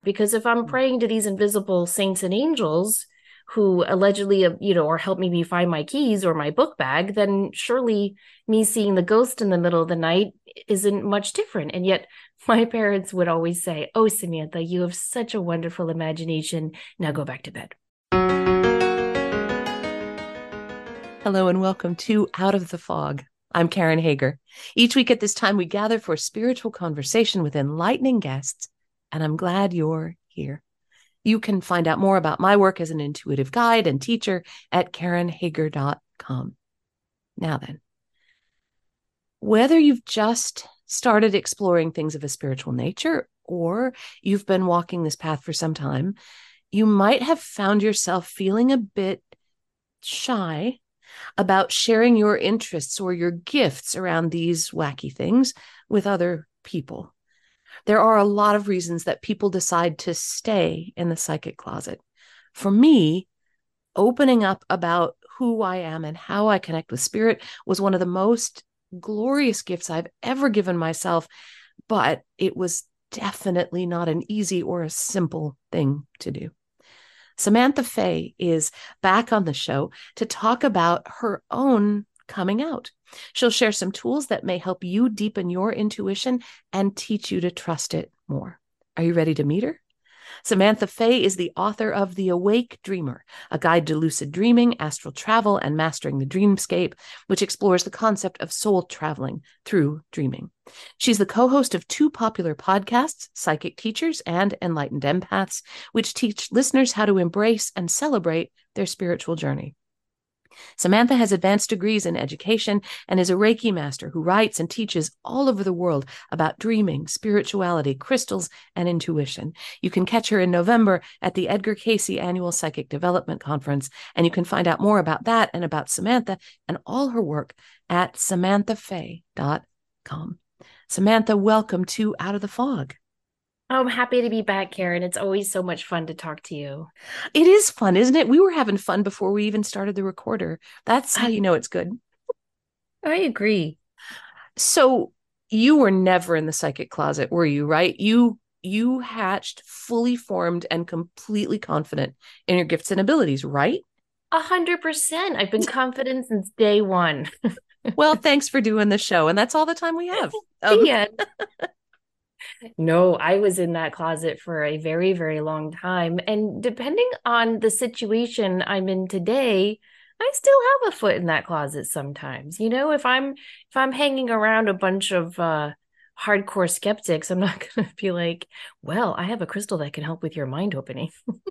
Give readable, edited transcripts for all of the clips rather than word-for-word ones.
Because if I'm praying to these invisible saints and angels who allegedly, or help me find my keys or my book bag, then surely me seeing the ghost in the middle of the night isn't much different. And yet my parents would always say, "Oh, Samantha, you have such a wonderful imagination. Now go back to bed." Hello and welcome to Out of the Fog. I'm Karen Hager. Each week at this time, we gather for spiritual conversation with enlightening guests, and I'm glad you're here. You can find out more about my work as an intuitive guide and teacher at KarenHager.com. Now then, whether you've just started exploring things of a spiritual nature or you've been walking this path for some time, you might have found yourself feeling a bit shy about sharing your interests or your gifts around these wacky things with other people. There are a lot of reasons that people decide to stay in the psychic closet. For me, opening up about who I am and how I connect with spirit was one of the most glorious gifts I've ever given myself, but it was definitely not an easy or a simple thing to do. Samantha Fay is back on the show to talk about her own coming out. She'll share some tools that may help you deepen your intuition and teach you to trust it more. Are you ready to meet her? Samantha Fay is the author of The Awake Dreamer, a guide to lucid dreaming, astral travel, and mastering the dreamscape, which explores the concept of soul traveling through dreaming. She's the co-host of two popular podcasts, Psychic Teachers and Enlightened Empaths, which teach listeners how to embrace and celebrate their spiritual journey. Samantha has advanced degrees in education and is a Reiki master who writes and teaches all over the world about dreaming, spirituality, crystals, and intuition. You can catch her in November at the Edgar Cayce Annual Psychic Development Conference, and you can find out more about that and about Samantha and all her work at samanthafay.com. Samantha, welcome to Out of the Fog. I'm happy to be back, Karen. It's always so much fun to talk to you. It is fun, isn't it? We were having fun before we even started the recorder. That's how you know it's good. I agree. So you were never in the psychic closet, were you? Right? You hatched fully formed and completely confident in your gifts and abilities, right? 100%. I've been confident since day one. Well, thanks for doing the show, and that's all the time we have. The end. No, I was in that closet for a very, very long time. And depending on the situation I'm in today, I still have a foot in that closet sometimes. If I'm hanging around a bunch of hardcore skeptics, I'm not going to be like, "Well, I have a crystal that can help with your mind opening."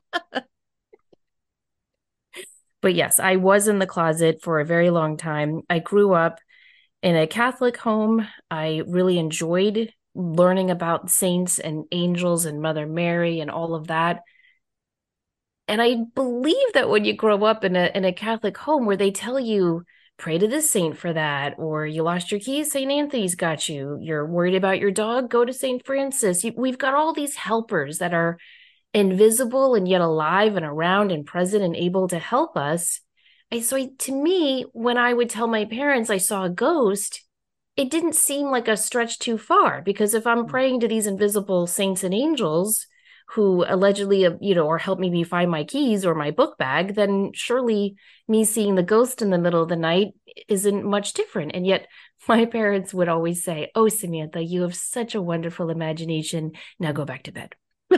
But yes, I was in the closet for a very long time. I grew up in a Catholic home. I really enjoyed learning about saints and angels and Mother Mary and all of that. And I believe that when you grow up in a Catholic home where they tell you pray to this saint for that, or you lost your keys, Saint Anthony's got you. You're worried about your dog, go to Saint Francis. We've got all these helpers that are invisible and yet alive and around and present and able to help us. To me, when I would tell my parents I saw a ghost, it didn't seem like a stretch too far, because if I'm praying to these invisible saints and angels who allegedly, or help me find my keys or my book bag, then surely me seeing the ghost in the middle of the night isn't much different. And yet my parents would always say, "Oh, Samantha, you have such a wonderful imagination. Now go back to bed."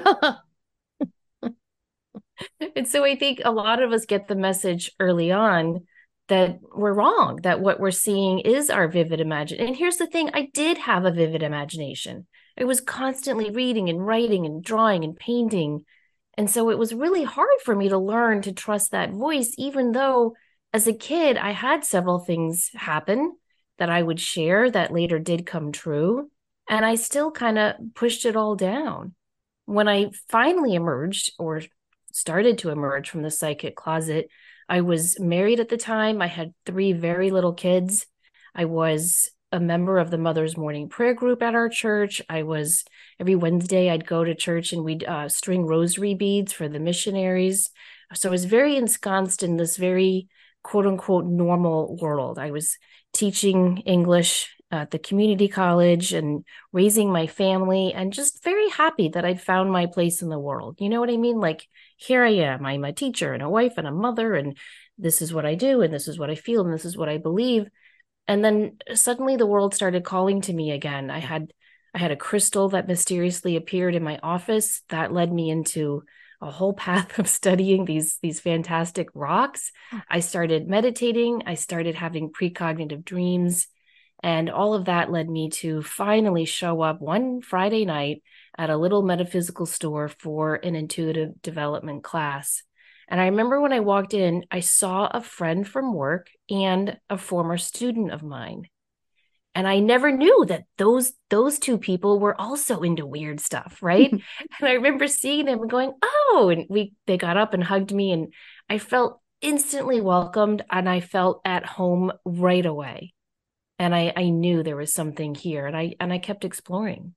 And so I think a lot of us get the message early on that we're wrong, that what we're seeing is our vivid imagination. And here's the thing, I did have a vivid imagination. I was constantly reading and writing and drawing and painting. And so it was really hard for me to learn to trust that voice, even though as a kid, I had several things happen that I would share that later did come true. And I still kind of pushed it all down. When I finally emerged, or started to emerge from the psychic closet, I was married at the time. I had three very little kids. I was a member of the Mother's Morning Prayer group at our church. Every Wednesday, I'd go to church and we'd string rosary beads for the missionaries. So I was very ensconced in this very quote unquote normal world. I was teaching English at the community college and raising my family, and just very happy that I'd found my place in the world. You know what I mean? Like, here I am. I'm a teacher and a wife and a mother, and this is what I do, and this is what I feel, and this is what I believe. And then suddenly the world started calling to me again. I had a crystal that mysteriously appeared in my office that led me into a whole path of studying these fantastic rocks. I started meditating, I started having precognitive dreams, and all of that led me to finally show up one Friday night at a little metaphysical store for an intuitive development class. And I remember when I walked in, I saw a friend from work and a former student of mine. And I never knew that those two people were also into weird stuff, right? And I remember seeing them and going, "Oh," and they got up and hugged me, and I felt instantly welcomed, and I felt at home right away. And I knew there was something here, and I kept exploring.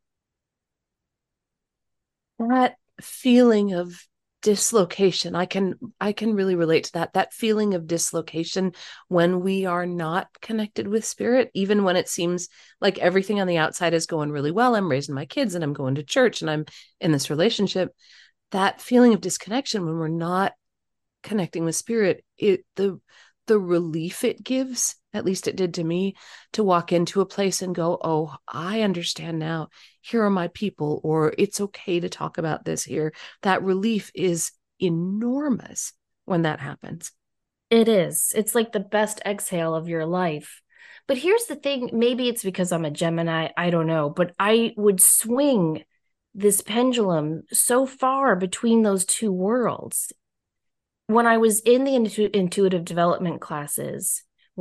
That feeling of dislocation, I can really relate to that feeling of dislocation when we are not connected with spirit, even when it seems like everything on the outside is going really well. I'm raising my kids and I'm going to church and I'm in this relationship. That feeling of disconnection when we're not connecting with spirit, the relief it gives, at least it did to me, to walk into a place and go, "Oh, I understand now. Here are my people," or "It's okay to talk about this here." That relief is enormous when that happens. It is. It's like the best exhale of your life. But here's the thing, maybe it's because I'm a Gemini, I don't know, but I would swing this pendulum so far between those two worlds. When I was in the intuitive development classes,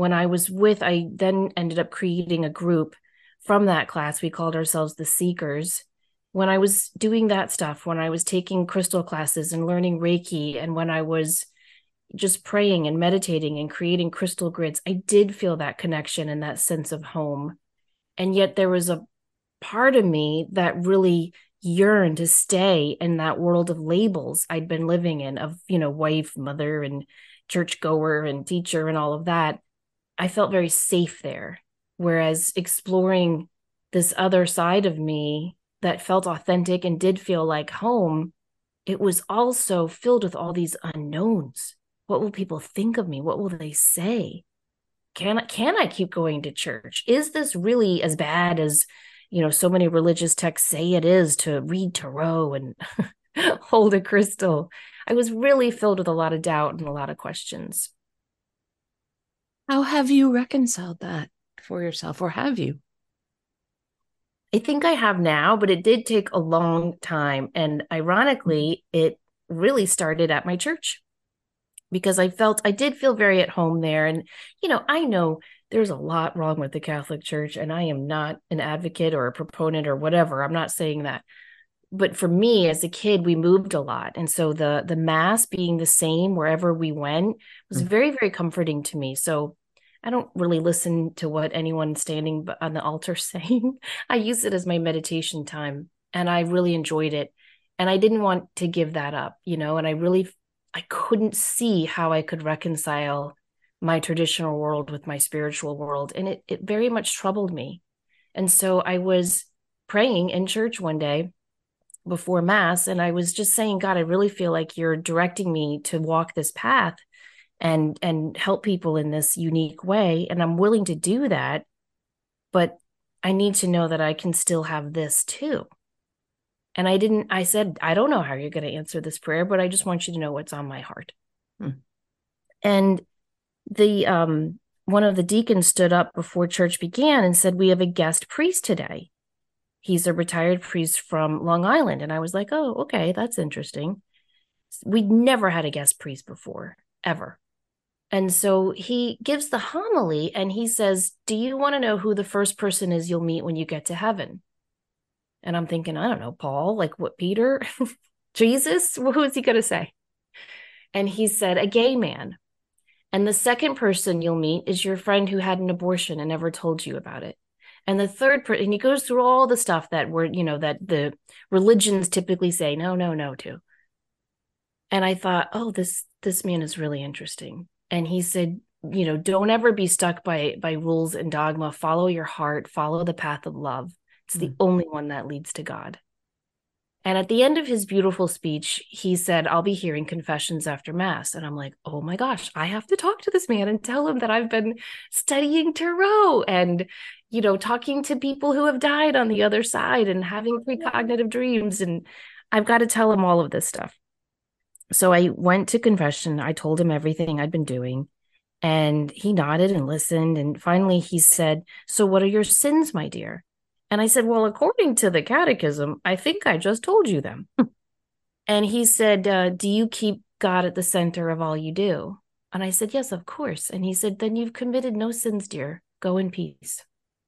I then ended up creating a group from that class. We called ourselves the Seekers. When I was doing that stuff, when I was taking crystal classes and learning Reiki, and when I was just praying and meditating and creating crystal grids, I did feel that connection and that sense of home. And yet there was a part of me that really yearned to stay in that world of labels I'd been living in, of, wife, mother, and churchgoer and teacher and all of that. I felt very safe there. Whereas exploring this other side of me that felt authentic and did feel like home, it was also filled with all these unknowns. What will people think of me? What will they say? Can I keep going to church? Is this really as bad as, so many religious texts say it is, to read tarot and hold a crystal? I was really filled with a lot of doubt and a lot of questions. How have you reconciled that for yourself, or have you? I think I have now, but it did take a long time. And ironically, it really started at my church, because I did feel very at home there. And, I know there's a lot wrong with the Catholic Church, and I am not an advocate or a proponent or whatever. I'm not saying that. But for me as a kid, we moved a lot. And so the mass being the same wherever we went was Mm. very, very comforting to me. So I don't really listen to what anyone standing on the altar saying. I use it as my meditation time, and I really enjoyed it. And I didn't want to give that up, and I couldn't see how I could reconcile my traditional world with my spiritual world. And it very much troubled me. And so I was praying in church one day before mass, and I was just saying, "God, I really feel like you're directing me to walk this path and help people in this unique way, and I'm willing to do that, but I need to know that I can still have this too." And I said, "I don't know how you're going to answer this prayer, but I just want you to know what's on my heart." Mm. And the one of the deacons stood up before church began and said, "We have a guest priest today. He's a retired priest from Long Island." And I was like, "Oh, okay, that's interesting." We'd never had a guest priest before, ever. And so he gives the homily and he says, "Do you want to know who the first person is you'll meet when you get to heaven?" And I'm thinking, I don't know, Paul, like what, Peter, Jesus? Who is he going to say? And he said, "A gay man. And the second person you'll meet is your friend who had an abortion and never told you about it. And the third person," and he goes through all the stuff that that the religions typically say, no, no, no to. And I thought, oh, this man is really interesting. And he said, don't ever be stuck by rules and dogma. Follow your heart, follow the path of love. It's the Mm. only one that leads to God. And at the end of his beautiful speech, he said, I'll be hearing confessions after Mass. And I'm like, oh my gosh, I have to talk to this man and tell him that I've been studying Tarot and, talking to people who have died on the other side and having precognitive dreams. And I've got to tell him all of this stuff. So I went to confession. I told him everything I'd been doing. And he nodded and listened. And finally he said, so what are your sins, my dear? And I said, well, according to the catechism, I think I just told you them. And he said, do you keep God at the center of all you do? And I said, yes, of course. And he said, then you've committed no sins, dear. Go in peace.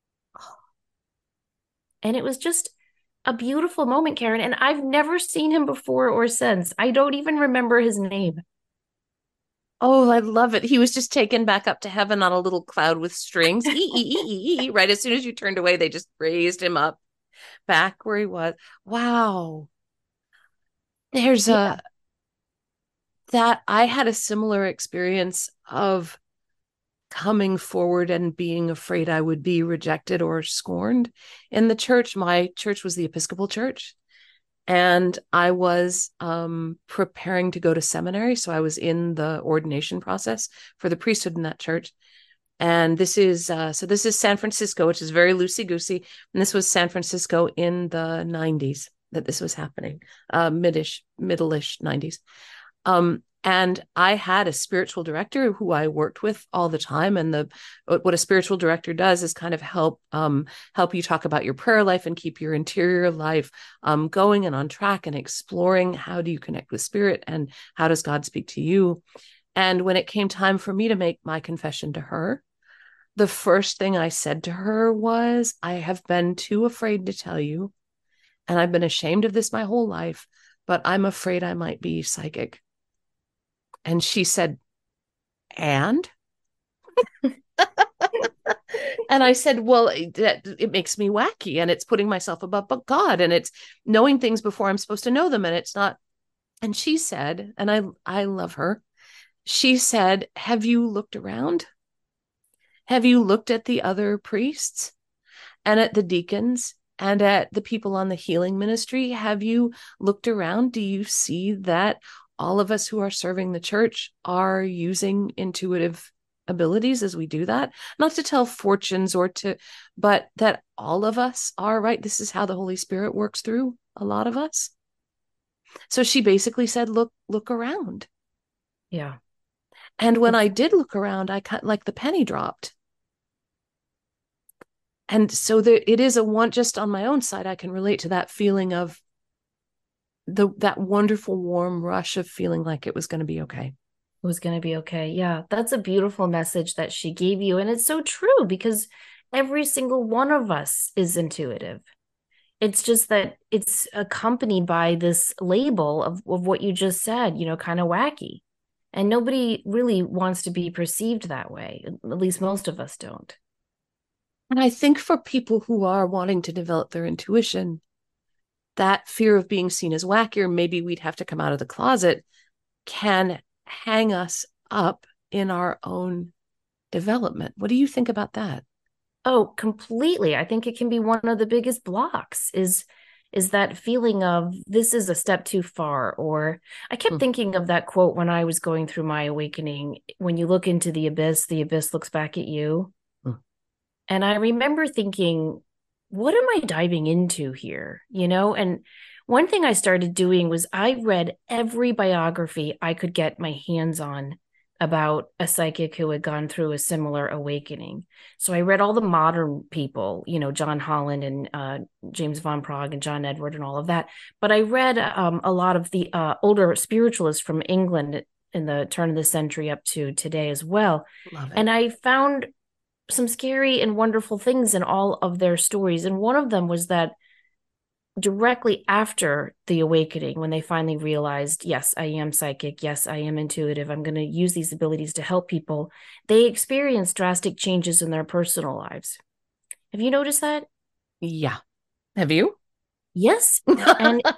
And it was just a beautiful moment, Karen. And I've never seen him before or since. I don't even remember his name. Oh, I love it. He was just taken back up to heaven on a little cloud with strings. Right as soon as you turned away, they just raised him up back where he was. Wow. There's Yeah. a that I had a similar experience of coming forward and being afraid I would be rejected or scorned in the church. My church was the Episcopal Church, and I was preparing to go to seminary. So I was in the ordination process for the priesthood in that church. And this is San Francisco, which is very loosey goosey. And this was San Francisco in the 90s that this was happening, middle-ish 90s. And I had a spiritual director who I worked with all the time. And what a spiritual director does is kind of help you talk about your prayer life and keep your interior life going and on track and exploring how do you connect with spirit and how does God speak to you. And when it came time for me to make my confession to her, the first thing I said to her was, I have been too afraid to tell you, and I've been ashamed of this my whole life, but I'm afraid I might be psychic. And she said, and? And I said, well, it makes me wacky, and it's putting myself above God, and it's knowing things before I'm supposed to know them, and it's not. And she said, and I love her, she said, have you looked around? Have you looked at the other priests and at the deacons and at the people on the healing ministry? Have you looked around? Do you see that all of us who are serving the church are using intuitive abilities as we do that? Not to tell fortunes but that all of us are, right? This is how the Holy Spirit works through a lot of us. So she basically said, look around. Yeah. And when I did look around, I kind like the penny dropped. And so it is just on my own side, I can relate to that feeling of that wonderful warm rush of feeling like it was going to be okay. It was going to be okay. Yeah. That's a beautiful message that she gave you. And it's so true because every single one of us is intuitive. It's just that it's accompanied by this label of what you just said, kind of wacky. And nobody really wants to be perceived that way. At least most of us don't. And I think for people who are wanting to develop their intuition, that fear of being seen as wacky, or maybe we'd have to come out of the closet, can hang us up in our own development. What do you think about that? Oh, completely. I think it can be one of the biggest blocks is that feeling of this is a step too far. Or I kept thinking of that quote when I was going through my awakening, when you look into the abyss looks back at you. And I remember thinking, what am I diving into here? And one thing I started doing was I read every biography I could get my hands on about a psychic who had gone through a similar awakening. So I read all the modern people, John Holland and James Van Praagh and John Edward and all of that. But I read a lot of the older spiritualists from England in the turn of the century up to today as well. Love it. And I found some scary and wonderful things in all of their stories. And one of them was that directly after the awakening, when they finally realized, yes, I am psychic, yes, I am intuitive, I'm going to use these abilities to help people, they experienced drastic changes in their personal lives. Have you noticed that? Yeah. Have you? Yes. And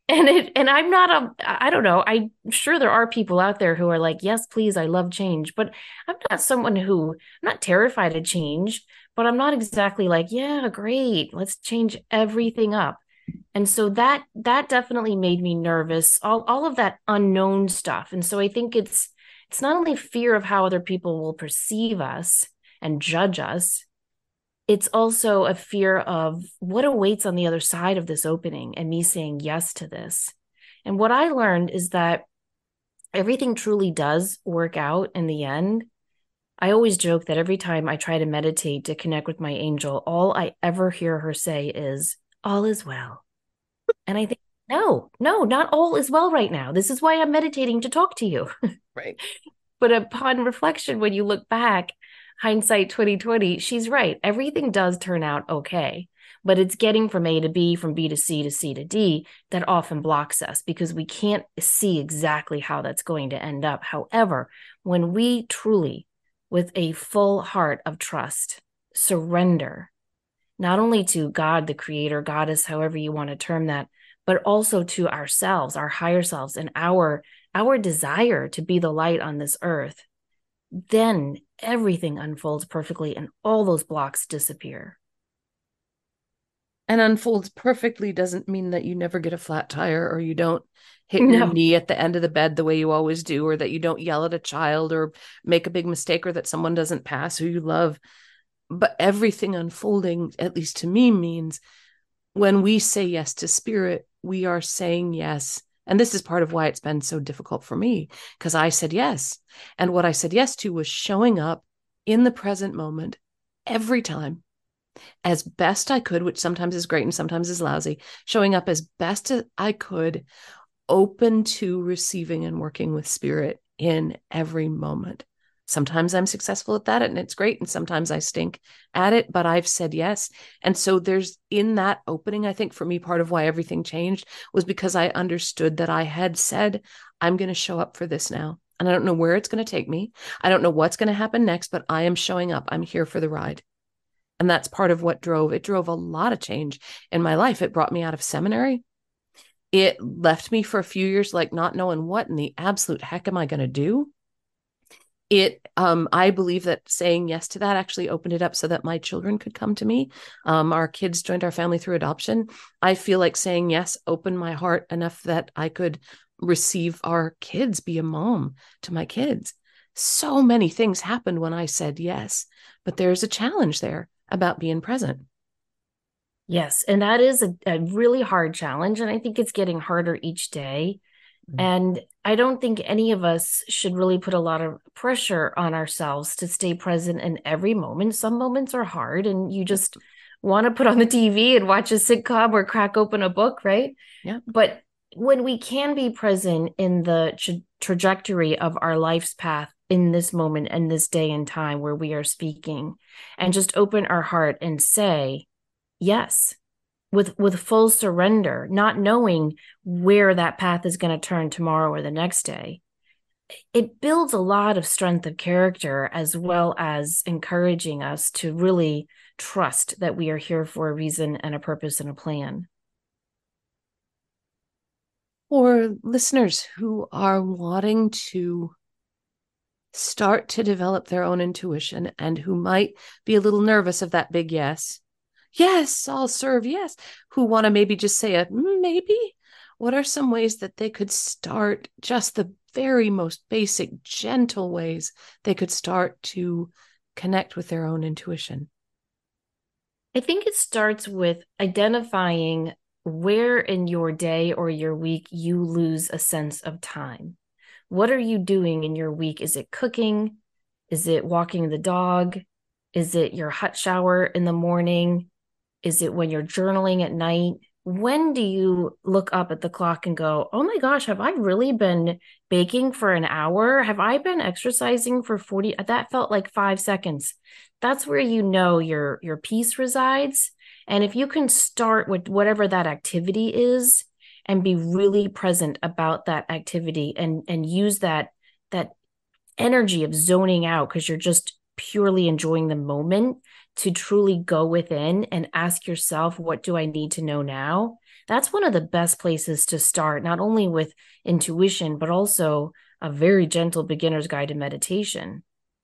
And I'm not I don't know. I'm sure there are people out there who are like, yes, please, I love change. But I'm not someone who, I'm not terrified of change, but I'm not exactly like, yeah, great, let's change everything up. And so that definitely made me nervous, all of that unknown stuff. And so I think it's not only fear of how other people will perceive us and judge us, it's also a fear of what awaits on the other side of this opening and me saying yes to this. And what I learned is that everything truly does work out in the end. I always joke that every time I try to meditate to connect with my angel, all I ever hear her say is, all is well. And I think, no, no, not all is well right now. This is why I'm meditating to talk to you. Right. But upon reflection, when you look back, hindsight 2020, she's right. Everything does turn out okay. But it's getting from A to B, from B to C to C to D that often blocks us because we can't see exactly how that's going to end up. However, when we truly, with a full heart of trust, surrender, not only to God, the creator, goddess, however you want to term that, but also to ourselves, our higher selves, and our desire to be the light on this earth, then everything unfolds perfectly and all those blocks disappear. And unfolds perfectly doesn't mean that you never get a flat tire or you don't hit your No. knee at the end of the bed the way you always do, or that you don't yell at a child or make a big mistake, or that someone doesn't pass who you love. But everything unfolding, at least to me, means when we say yes to spirit, we are saying yes. And this is part of why it's been so difficult for me, because I said yes. And what I said yes to was showing up in the present moment every time as best I could, which sometimes is great and sometimes is lousy, showing up as best as I could, open to receiving and working with spirit in every moment. Sometimes I'm successful at that and it's great. And sometimes I stink at it, but I've said yes. And so there's in that opening, I think for me, part of why everything changed was because I understood that I had said, I'm going to show up for this now. And I don't know where it's going to take me. I don't know what's going to happen next, but I am showing up. I'm here for the ride. And that's part of what drove a lot of change in my life. It brought me out of seminary. It left me for a few years, like not knowing what in the absolute heck am I going to do. I believe that saying yes to that actually opened it up so that my children could come to me. Our kids joined our family through adoption. I feel like saying yes opened my heart enough that I could receive our kids, be a mom to my kids. So many things happened when I said yes, but there's a challenge there about being present. Yes. And that is a really hard challenge. And I think it's getting harder each day. And I don't think any of us should really put a lot of pressure on ourselves to stay present in every moment. Some moments are hard and you just want to put on the TV and watch a sitcom or crack open a book, right? Yeah. But when we can be present in the trajectory of our life's path in this moment and this day and time where we are speaking, and just open our heart and say yes with full surrender, not knowing where that path is going to turn tomorrow or the next day, it builds a lot of strength of character as well as encouraging us to really trust that we are here for a reason and a purpose and a plan. For listeners who are wanting to start to develop their own intuition and who might be a little nervous of that big yes, yes, I'll serve, yes, who want to maybe just say a maybe, what are some ways that they could start, just the very most basic, gentle ways they could start to connect with their own intuition? I think it starts with identifying where in your day or your week you lose a sense of time. What are you doing in your week? Is it cooking? Is it walking the dog? Is it your hot shower in the morning? Is it when you're journaling at night? When do you look up at the clock and go, oh my gosh, have I really been baking for an hour? Have I been exercising for 40? That felt like 5 seconds. That's where you know your peace resides. And if you can start with whatever that activity is and be really present about that activity and use that energy of zoning out because you're just purely enjoying the moment to truly go within and ask yourself, what do I need to know now? That's one of the best places to start, not only with intuition, but also a very gentle beginner's guide to meditation.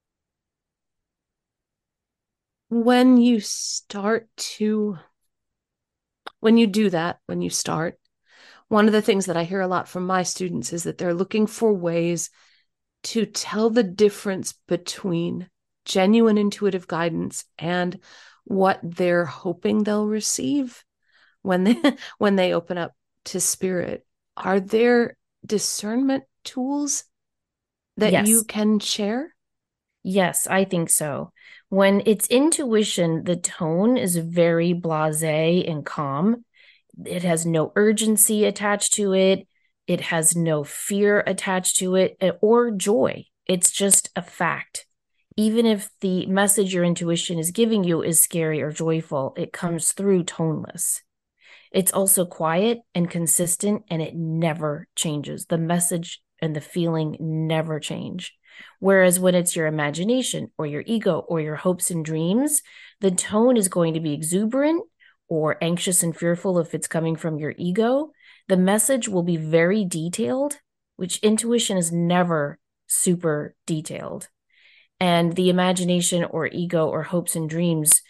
When you start to, when you do that, when you start, one of the things that I hear a lot from my students is that they're looking for ways to tell the difference between genuine intuitive guidance and what they're hoping they'll receive when they when they open up to spirit. Are there discernment tools that you Yes. can share? Yes, I think so. When it's intuition, the tone is very blasé and calm. It has no urgency attached to it. It has no fear attached to it or joy. It's just a fact. Even if the message your intuition is giving you is scary or joyful, it comes through toneless. It's also quiet and consistent, and it never changes. The message and the feeling never change. Whereas when it's your imagination or your ego or your hopes and dreams, the tone is going to be exuberant or anxious and fearful if it's coming from your ego. The message will be very detailed, which intuition is never super detailed. And the imagination or ego or hopes and dreams,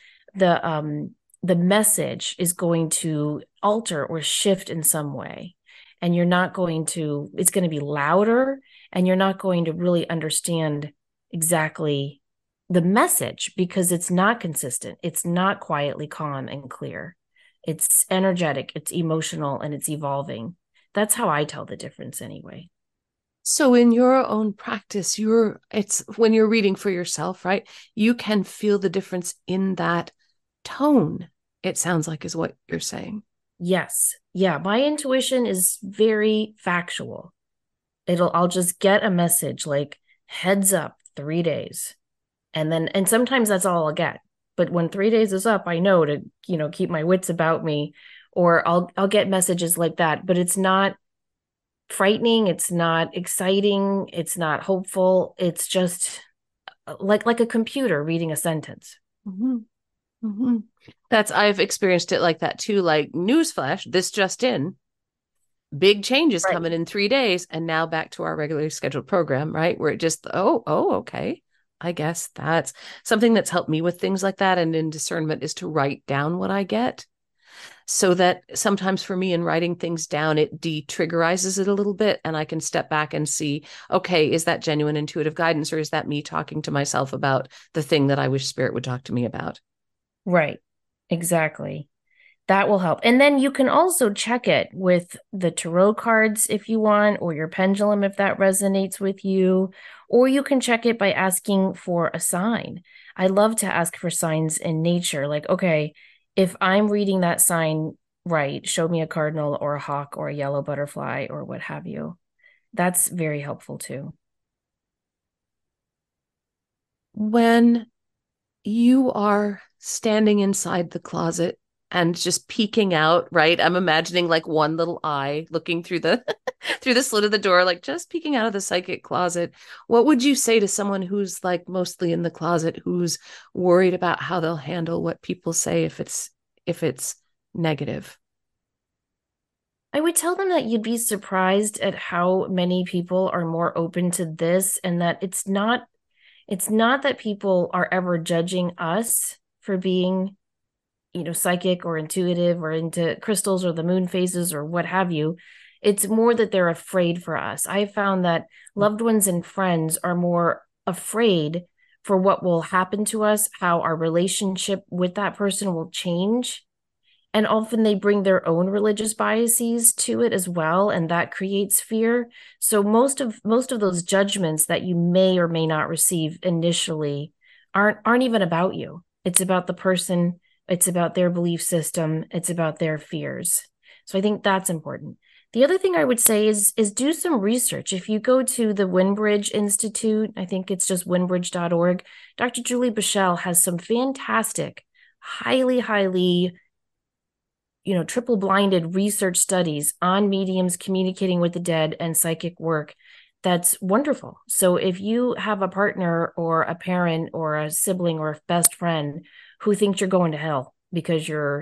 the message is going to alter or shift in some way. And you're not going to, it's going to be louder, and you're not going to really understand exactly the message because it's not consistent. It's not quietly calm and clear. It's energetic, it's emotional, and it's evolving. That's how I tell the difference anyway. So in your own practice, it's when you're reading for yourself, right? You can feel the difference in that tone. It sounds like is what you're saying. Yes. Yeah. My intuition is very factual. I'll just get a message like heads up 3 days. And sometimes that's all I'll get. But when 3 days is up, I know to, keep my wits about me, or I'll get messages like that. But it's not frightening. It's not exciting. It's not hopeful. It's just like a computer reading a sentence. Mm-hmm. Mm-hmm. I've experienced it like that too. Like newsflash, this just in, big changes Right. coming in 3 days, and now back to our regularly scheduled program, right? Where it just, okay. I guess that's something that's helped me with things like that. And in discernment is to write down what I get so that sometimes for me in writing things down, it de-triggerizes it a little bit. And I can step back and see, okay, is that genuine intuitive guidance or is that me talking to myself about the thing that I wish spirit would talk to me about? Right. Exactly. That will help. And then you can also check it with the tarot cards if you want, or your pendulum if that resonates with you. Or you can check it by asking for a sign. I love to ask for signs in nature. Like, okay, if I'm reading that sign right, show me a cardinal or a hawk or a yellow butterfly or what have you. That's very helpful too. When you are standing inside the closet and just peeking out, right? I'm imagining like one little eye looking through the through the slit of the door, like just peeking out of the psychic closet. What would you say to someone who's like mostly in the closet, who's worried about how they'll handle what people say if it's negative? I would tell them that you'd be surprised at how many people are more open to this, and that it's not that people are ever judging us for being, psychic or intuitive or into crystals or the moon phases or what have you. It's more that they're afraid for us. I found that loved ones and friends are more afraid for what will happen to us, how our relationship with that person will change. And often they bring their own religious biases to it as well, and that creates fear. So most of those judgments that you may or may not receive initially aren't even about you. It's about the person, it's about their belief system, it's about their fears. So I think that's important. The other thing I would say is do some research. If you go to the Winbridge Institute, I think it's just winbridge.org, Dr. Julie Bichelle has some fantastic, highly triple blinded research studies on mediums communicating with the dead and psychic work. That's wonderful. So if you have a partner or a parent or a sibling or a best friend who thinks you're going to hell because you're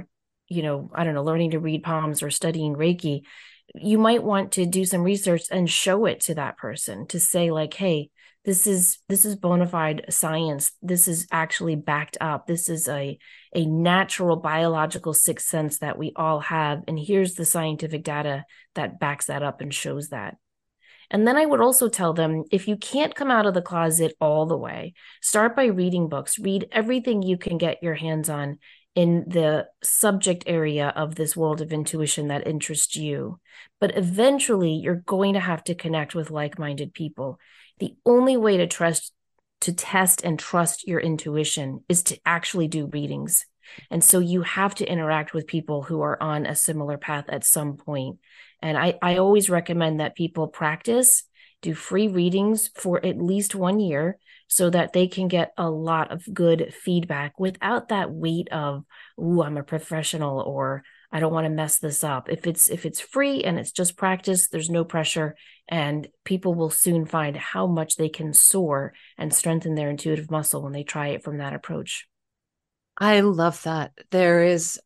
I don't know, learning to read palms or studying Reiki, you might want to do some research and show it to that person to say like, hey, this is bona fide science. This is actually backed up. This is a natural biological sixth sense that we all have. And here's the scientific data that backs that up and shows that. And then I would also tell them, if you can't come out of the closet all the way, start by reading books, read everything you can get your hands on in the subject area of this world of intuition that interests you. But eventually, you're going to have to connect with like-minded people. The only way to test and trust your intuition is to actually do readings. And so you have to interact with people who are on a similar path at some point. And I always recommend that people practice, do free readings for at least 1 year so that they can get a lot of good feedback without that weight of, ooh, I'm a professional, or I don't want to mess this up. If it's free and it's just practice, there's no pressure, and people will soon find how much they can soar and strengthen their intuitive muscle when they try it from that approach. I love that. There is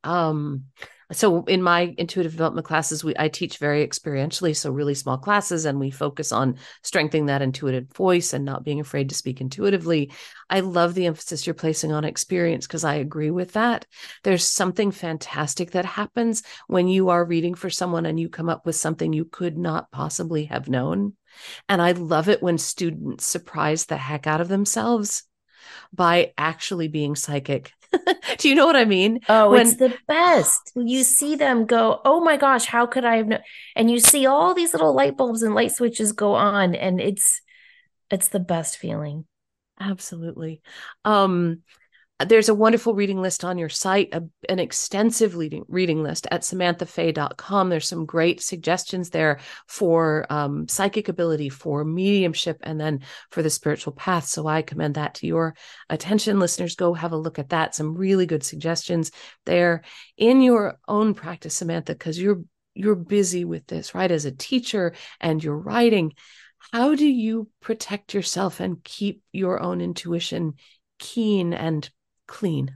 so in my intuitive development classes, I teach very experientially, so really small classes, and we focus on strengthening that intuitive voice and not being afraid to speak intuitively. I love the emphasis you're placing on experience because I agree with that. There's something fantastic that happens when you are reading for someone and you come up with something you could not possibly have known. And I love it when students surprise the heck out of themselves by actually being psychic. Do you know what I mean? Oh, it's When the best. You see them go, oh my gosh, how could I have known? And you see all these little light bulbs and light switches go on, and it's the best feeling. absolutely. Um, there's a wonderful reading list on your site, an extensive reading list at samanthafey.com. There's some great suggestions there for psychic ability, for mediumship, and then for the spiritual path. So I commend that to your attention. Listeners, go have a look at that. Some really good suggestions there in your own practice, Samantha, because you're busy with this, right? As a teacher and you're writing. How do you protect yourself and keep your own intuition keen and clean?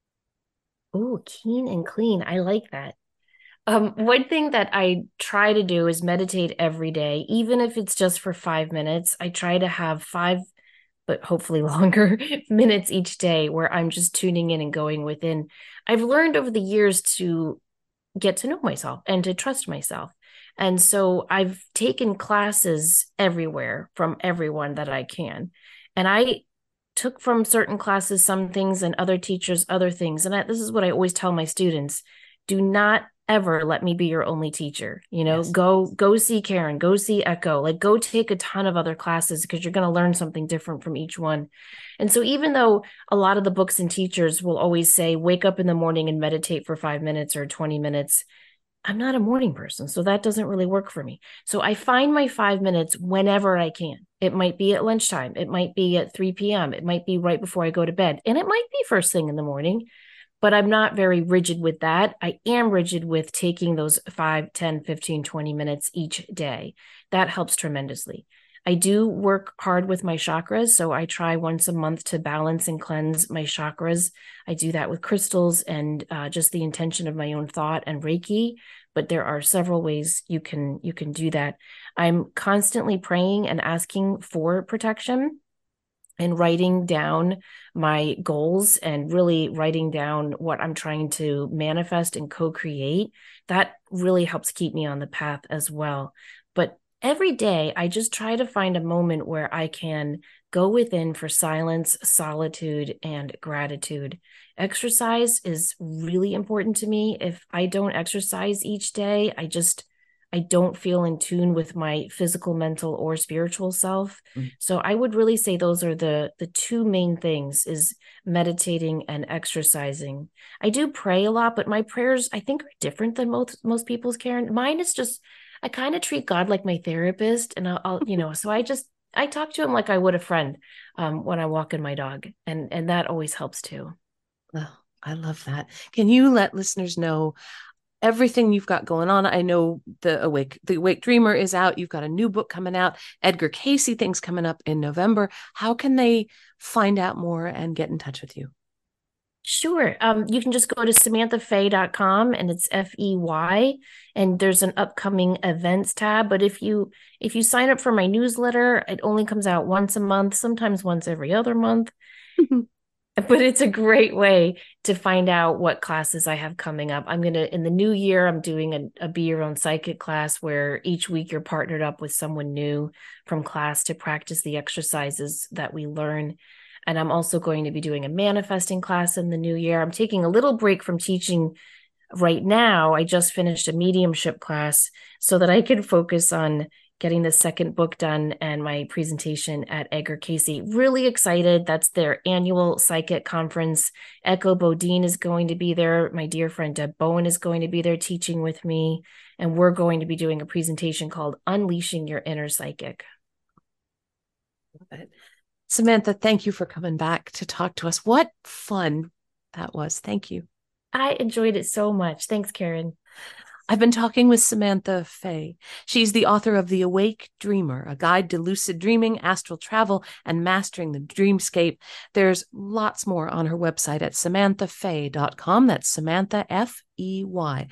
Oh, keen and clean. I like that. One thing that I try to do is meditate every day, even if it's just for 5 minutes. I try to have five, but hopefully longer minutes each day where I'm just tuning in and going within. I've learned over the years to get to know myself and to trust myself. And so I've taken classes everywhere from everyone that I can. And I took from certain classes some things and other teachers other things. And this is what I always tell my students: do not ever let me be your only teacher. Yes. Go see Karen, go see Echo, like go take a ton of other classes because you're going to learn something different from each one. And so even though a lot of the books and teachers will always say wake up in the morning and meditate for 5 minutes or 20 minutes, I'm not a morning person, so that doesn't really work for me. So I find my 5 minutes whenever I can. It might be at lunchtime, it might be at 3 p.m., it might be right before I go to bed, and it might be first thing in the morning, but I'm not very rigid with that. I am rigid with taking those 5, 10, 15, 20 minutes each day. That helps tremendously. I do work hard with my chakras, so I try once a month to balance and cleanse my chakras. I do that with crystals and just the intention of my own thought and Reiki. But there are several ways you can do that. I'm constantly praying and asking for protection and writing down my goals and really writing down what I'm trying to manifest and co-create. That really helps keep me on the path as well. But every day, I just try to find a moment where I can go within for silence, solitude, and gratitude. Exercise is really important to me. If I don't exercise each day, I don't feel in tune with my physical, mental, or spiritual self. Mm. So I would really say those are the two main things: is meditating and exercising. I do pray a lot, but my prayers I think are different than most people's, Karen. Mine is just I kind of treat God like my therapist, and so I talk to him like I would a friend when I'm walking my dog, and that always helps too. Oh, I love that. Can you let listeners know everything you've got going on? I know the Awake Dreamer is out. You've got a new book coming out. Edgar Casey things coming up in November. How can they find out more and get in touch with you? Sure. You can just go to samanthafey.com and it's FEY, and there's an upcoming events tab. But if you sign up for my newsletter, it only comes out once a month, sometimes once every other month. But it's a great way to find out what classes I have coming up. In the new year, I'm doing a Be Your Own Psychic class where each week you're partnered up with someone new from class to practice the exercises that we learn. And I'm also going to be doing a manifesting class in the new year. I'm taking a little break from teaching right now. I just finished a mediumship class so that I can focus on getting the second book done and my presentation at Edgar Casey. Really excited. That's their annual psychic conference. Echo Bodine is going to be there. My dear friend Deb Bowen is going to be there teaching with me. And we're going to be doing a presentation called Unleashing Your Inner Psychic. Love it. Samantha, thank you for coming back to talk to us. What fun that was. Thank you. I enjoyed it so much. Thanks, Karen. I've been talking with Samantha Fey. She's the author of The Awake Dreamer, a guide to lucid dreaming, astral travel, and mastering the dreamscape. There's lots more on her website at samanthafey.com. That's Samantha, F-E-Y,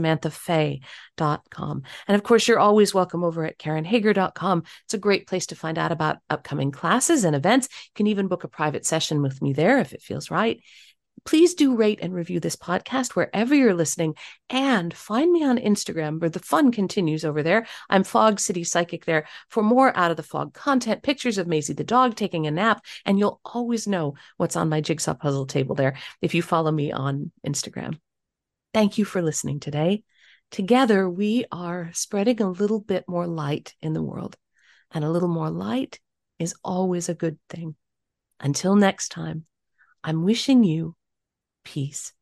samanthafey.com. And of course, you're always welcome over at karenhager.com. It's a great place to find out about upcoming classes and events. You can even book a private session with me there if it feels right. Please do rate and review this podcast wherever you're listening, and find me on Instagram where the fun continues over there. I'm Fog City Psychic there for more Out of the Fog content, pictures of Maisie the dog taking a nap, and you'll always know what's on my jigsaw puzzle table there if you follow me on Instagram. Thank you for listening today. Together, we are spreading a little bit more light in the world, and a little more light is always a good thing. Until next time, I'm wishing you peace.